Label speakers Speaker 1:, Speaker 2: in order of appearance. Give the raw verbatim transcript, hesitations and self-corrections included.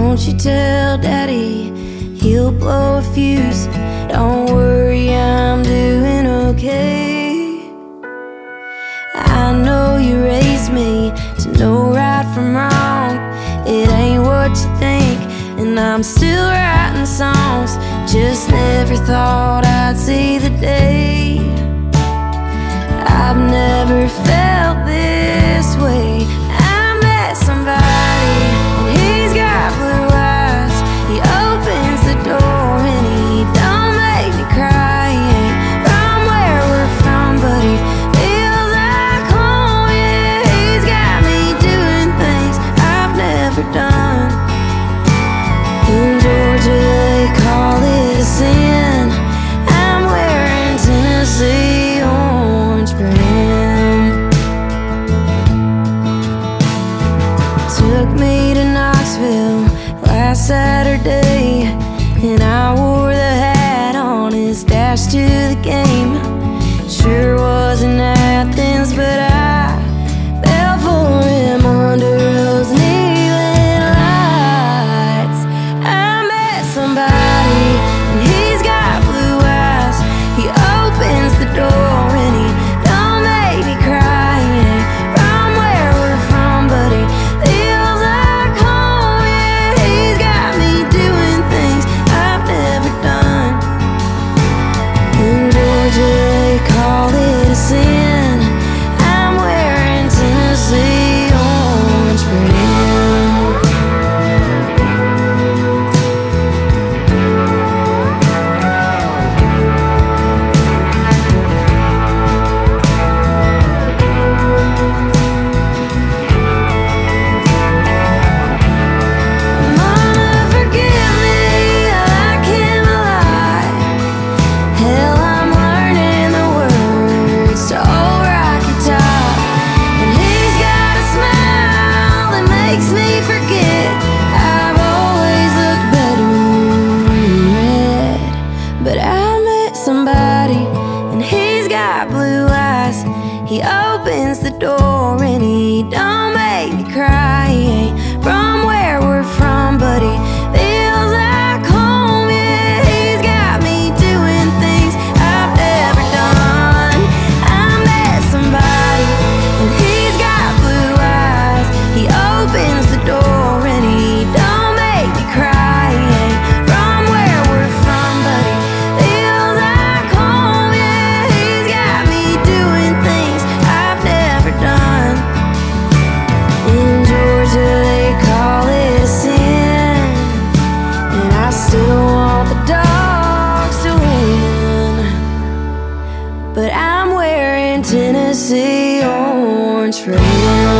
Speaker 1: Won't you tell Daddy he'll blow a fuse? Don't worry, I'm doing okay. I know you raised me to know right from wrong. It ain't what you think, and I'm still writing songs. Just never thought I'd see the day. I've never felt this way. I met somebody, and he's got blue eyes. He opens the door and he don't make me cry. He ain't from where we're from, but he feels like home. Yeah, he's got me doing things I've never done. In Georgia they call it a sin. I'm wearing Tennessee orange for him. Took me to Knoxville last Saturday, and I wore the hat on his dash to the game. Sure wasn't Athens, but I fell for him under those neon lights. I met somebody, and he's got blue eyes. He opens the door and he don't make me cry. He ain't from where we're from, but he feels like home. Yeah, he's got me doing things I've never done. In Georgia they call it a sin. I'm wearing Tennessee orange for him. Mama, forgive me, I came alive. Hell, I'm learning the words to Old Rocky Top. And he's got a smile that makes me forget I've always looked better in red. But I met somebody, and he's got blue eyes. He opens the door and he don't make me cry. He ain't from where we're from, but he feels like home. Yeah, he's got me doing things I've never done. I met somebody, and he's got blue eyes. He opens the door and he don't make me cry. He ain't from where we're from, but he feels like home. Yeah, he's got me doing things I've never done. In Georgia they call it a sin, and I still want the dogs to win. But I'm wearing Tennessee orange for him.